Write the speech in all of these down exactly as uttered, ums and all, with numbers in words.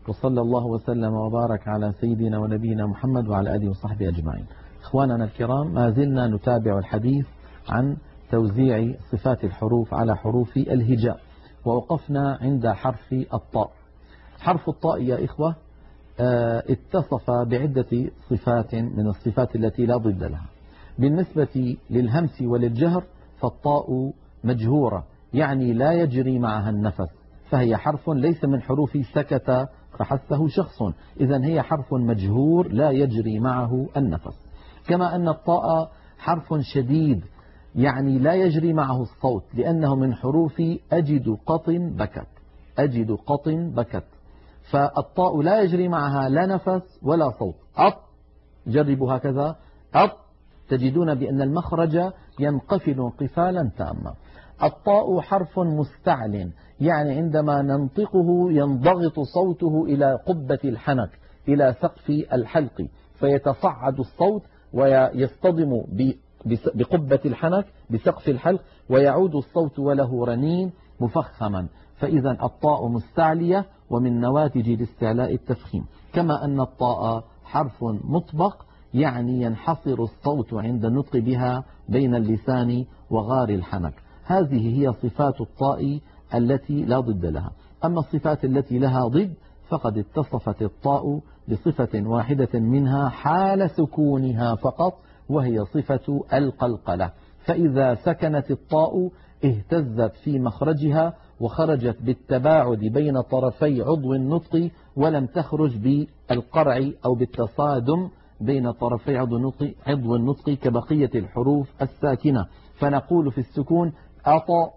وصلى الله وسلم وبارك على سيدنا ونبينا محمد وعلى آله وصحبه أجمعين. إخواننا الكرام، ما زلنا نتابع الحديث عن توزيع صفات الحروف على حروف الهجاء، ووقفنا عند حرف الطاء. حرف الطاء يا إخوة اتصف بعدة صفات من الصفات التي لا ضد لها. بالنسبة للهمس وللجهر فالطاء مجهورة، يعني لا يجري معها النفس، فهي حرف ليس من حروف سكت فحسه شخص، إذن هي حرف مجهور لا يجري معه النفس. كما أن الطاء حرف شديد، يعني لا يجري معه الصوت، لأنه من حروف أجد قط بكت. أجد قط بكت، فالطاء لا يجري معها لا نفس ولا صوت. أط، جربوا هكذا، أط، تجدون بأن المخرج ينقفل انقفالا تاما. الطاء حرف مستعل، يعني عندما ننطقه ينضغط صوته إلى قبة الحنك، إلى سقف الحلق، فيتصعد الصوت ويصطدم بقبة الحنك بسقف الحلق، ويعود الصوت وله رنين مفخما. فإذا الطاء مستعلية، ومن نواتج الاستعلاء التفخيم. كما أن الطاء حرف مطبق، يعني ينحصر الصوت عند النطق بها بين اللسان وغار الحنك. هذه هي صفات الطاء التي لا ضد لها. أما الصفات التي لها ضد فقد اتصفت الطاء بصفة واحدة منها حال سكونها فقط، وهي صفة القلقلة. فإذا سكنت الطاء اهتزت في مخرجها وخرجت بالتباعد بين طرفي عضو النطق، ولم تخرج بالقرع أو بالتصادم بين طرفي عضو النطق, عضو النطق كبقية الحروف الساكنة. فنقول في السكون أط،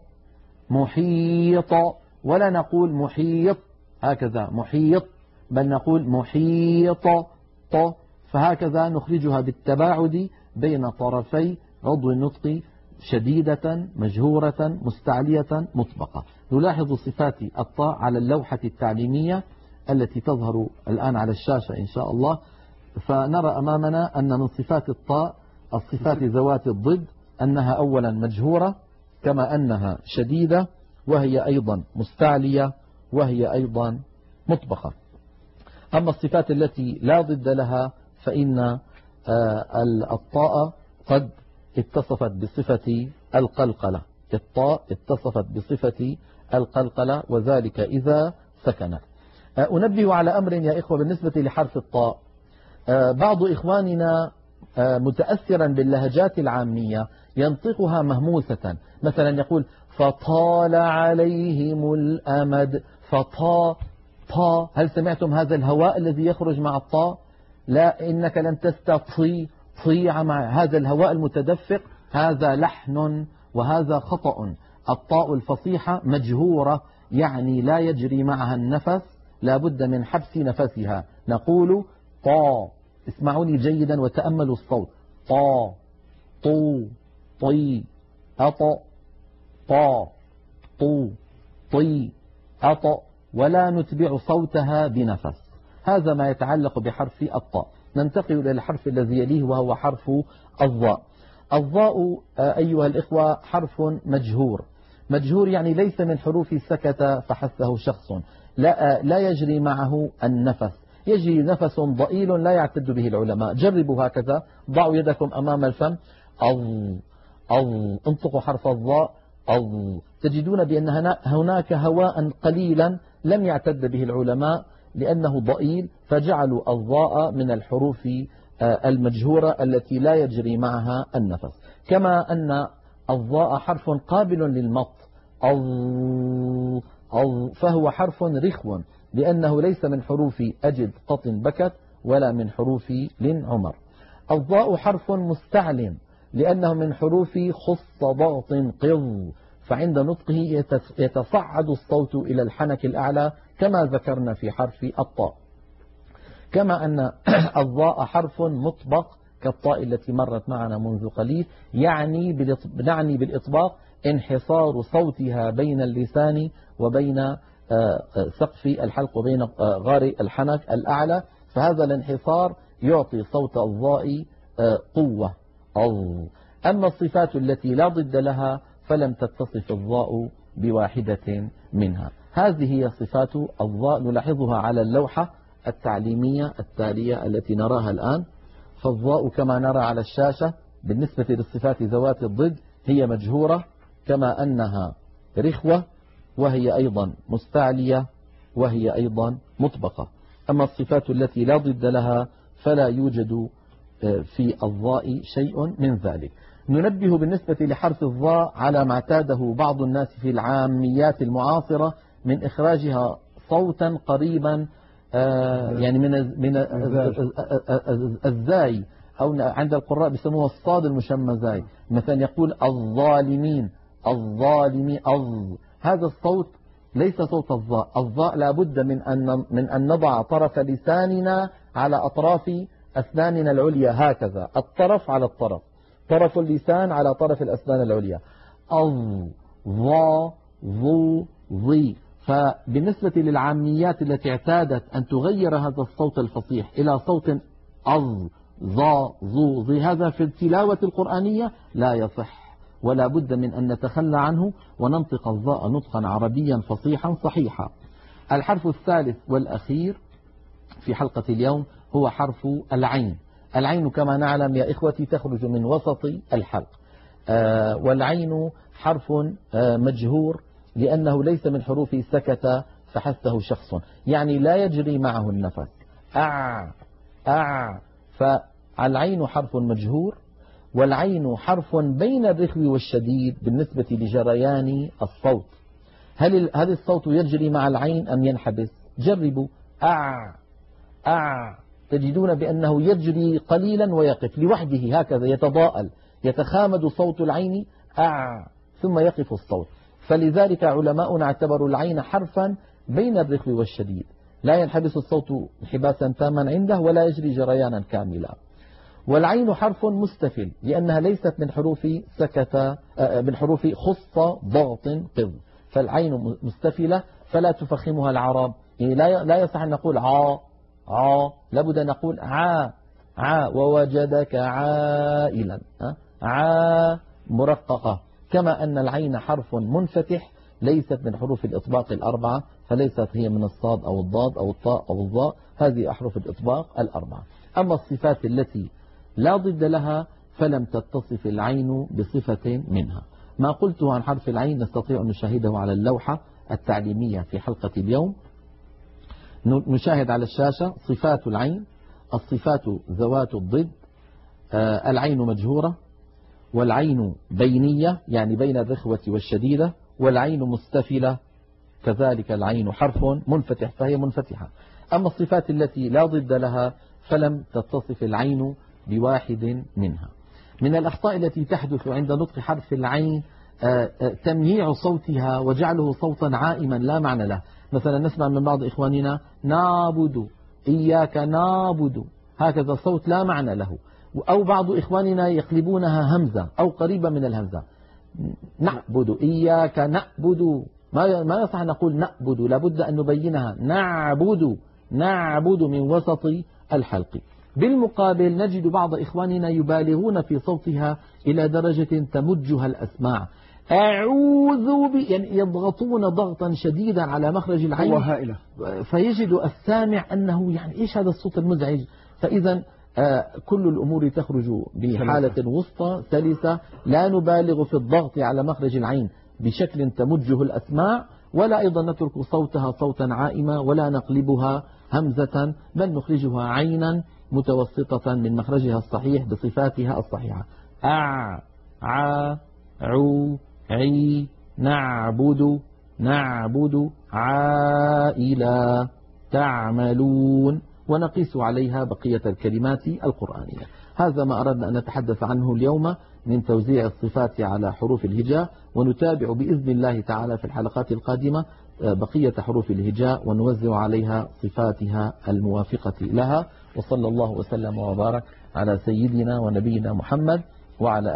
محيط، ولا نقول محيط هكذا محيط، بل نقول محيط ط. فهكذا نخرجها بالتباعد بين طرفي عضو النطق، شديدة مجهورة مستعلية مطبقة. نلاحظ صفات الطاء على اللوحة التعليمية التي تظهر الآن على الشاشة إن شاء الله. فنرى أمامنا أن من صفات الطاء الصفات ذوات الضد، أنها أولا مجهورة، كما أنها شديدة، وهي أيضا مستعلية، وهي أيضا مطبقة. أما الصفات التي لا ضد لها فإن الطاء قد اتصفت بصفة القلقلة. الطاء اتصفت بصفة القلقلة، وذلك إذا سكنت. أنبه على أمر يا إخوة بالنسبة لحرف الطاء. بعض إخواننا متأثرا باللهجات العامية ينطقها مهموسة، مثلا يقول فطال عليهم الأمد، فطا طا. هل سمعتم هذا الهواء الذي يخرج مع الطاء؟ لا، إنك لن تستطيع طيع مع هذا الهواء المتدفق، هذا لحن وهذا خطأ. الطاء الفصيحة مجهورة، يعني لا يجري معها النفس، لا بد من حبس نفسها. نقول طا، اسمعوني جيدا وتأملوا الصوت، طا، طو، طي، أط، طا، طو، طي، أط، ولا نتبع صوتها بنفس. هذا ما يتعلق بحرف الطاء. ننتقل إلى الحرف الذي يليه وهو حرف الظاء. الظاء أيها الإخوة حرف مجهور. مجهور يعني ليس من حروف سكت فحسه شخص، لا, لا يجري معه النفس، يجري نفس ضئيل لا يعتد به العلماء. جربوا هكذا، ضعوا يدكم أمام الفم، أظ أظ، انطقوا حرف الظاء، أظ. تجدون بأن هناك هواء قليلا لم يعتد به العلماء لأنه ضئيل، فجعلوا الظاء من الحروف المجهورة التي لا يجري معها النفس. كما أن الظاء حرف قابل للمط، أظ أظ، فهو حرف رخو لأنه ليس من حروف أجد قط بكت ولا من حروف لن عمر. الظاء حرف مستعل لأنه من حروف خص ضغط قض، فعند نطقه يتصعد الصوت إلى الحنك الأعلى كما ذكرنا في حرف الطاء. كما أن الظاء حرف مطبق كالطاء التي مرت معنا منذ قليل، يعني نعني بالإطباق انحصار صوتها بين اللسان وبين سقف الحلق وبين غار الحنك الأعلى، فهذا الانحصار يعطي صوت الظاء قوة. أما الصفات التي لا ضد لها فلم تتصف الظاء بواحدة منها. هذه هي صفات الضاء، نلاحظها على اللوحة التعليمية التالية التي نراها الآن. فالضاء كما نرى على الشاشة بالنسبة للصفات ذوات الضد هي مجهورة، كما أنها رخوة، وهي أيضا مستعلية، وهي أيضا مطبقة. أما الصفات التي لا ضد لها فلا يوجد في الضاء شيء من ذلك. ننبه بالنسبة لحرف الضاء على ما اعتاده بعض الناس في العاميات المعاصرة من إخراجها صوتا قريبا يعني من من الزاي، أو عند القراء بيسموها الصاد المشمزاي، مثلا يقول الظالمين الظالمين أظ، هذا الصوت ليس صوت الضاء. الضاء لابد من أن من أن نضع طرف لساننا على أطراف أسناننا العليا هكذا، الطرف على الطرف، طرف اللسان على طرف الأسنان العليا. أظ ظا ظو ظي. فبالنسبة للعاميات التي اعتادت أن تغير هذا الصوت الفصيح إلى صوت أظ ظا ظو ظي، هذا في التلاوة القرآنية لا يصح، ولا بد من أن نتخلى عنه وننطق الضاء نطقا عربيا فصيحا صحيحا. الحرف الثالث والأخير في حلقة اليوم هو حرف العين. العين كما نعلم يا إخوتي تخرج من وسط الحلق، آه والعين حرف آه مجهور لأنه ليس من حروف سكت فحسه شخص، يعني لا يجري معه النفس. أع أع فالعين حرف مجهور، والعين حرف بين الرخو والشديد بالنسبة لجريان الصوت. هل هل الصوت يجري مع العين أم ينحبس؟ جربوا. أع أع تجدون بأنه يجري قليلا ويقف لوحده هكذا، يتضاءل، يتخامد صوت العين أع ثم يقف الصوت. فلذلك علماؤنا اعتبروا العين حرفا بين الرخو والشديد، لا ينحبس الصوت انحباسا تاما عنده ولا يجري جريانا كاملا. والعين حرف مستفل لأنها ليست من حروف سكت، من حروف خص ضغط قض، فالعين مستفلة فلا تفخمها العرب. يعني لا لا يصح أن نقول عا عا، لابد أن نقول عا عا ووجدك عائلا، عا مرققة. كما أن العين حرف منفتح ليست من حروف الإطباق الأربعة، فليست هي من الصاد أو الضاد أو الطاء أو الظاء، هذه أحرف الإطباق الأربعة. أما الصفات التي لا ضد لها فلم تتصف العين بصفة منها. ما قلته عن حرف العين نستطيع أن نشاهده على اللوحة التعليمية في حلقة اليوم. نشاهد على الشاشة صفات العين. الصفات ذوات الضد. العين مجهورة، والعين بينية يعني بين الرخوة والشديدة، والعين مستفلة، كذلك العين حرف منفتح فهي منفتحة. أما الصفات التي لا ضد لها فلم تتصف العين بواحد منها. من الأخطاء التي تحدث عند نطق حرف العين تمييع صوتها وجعله صوتا عائما لا معنى له. مثلا نسمع من بعض إخواننا نعبد، إياك نعبد، هكذا صوت لا معنى له. أو بعض إخواننا يقلبونها همزة أو قريبة من الهمزة، نعبد إياك نعبد، ما ما يصح نقول نعبد، لابد أن نبينها نعبد نعبد من وسط الحلق. بالمقابل نجد بعض إخواننا يبالغون في صوتها إلى درجة تمجها الأسماع، أعوذ ب، يعني يضغطون ضغطا شديدا على مخرج العين هائلة، فيجد السامع أنه يعني إيش هذا الصوت المزعج. فإذا آه كل الأمور تخرج بحالة وسطى سلسة، لا نبالغ في الضغط على مخرج العين بشكل تمجه الأسماع، ولا أيضا نترك صوتها صوتا عائما، ولا نقلبها همزة، بل نخرجها عينا متوسطة من مخرجها الصحيح بصفاتها الصحيحة. أع ع عو عي نعبد نعبد عائلا تعملون، ونقيس عليها بقية الكلمات القرآنية. هذا ما أردنا أن نتحدث عنه اليوم من توزيع الصفات على حروف الهجاء، ونتابع بإذن الله تعالى في الحلقات القادمة بقية حروف الهجاء ونوزع عليها صفاتها الموافقة لها. وصلى الله وسلم وبارك على سيدنا ونبينا محمد وعلى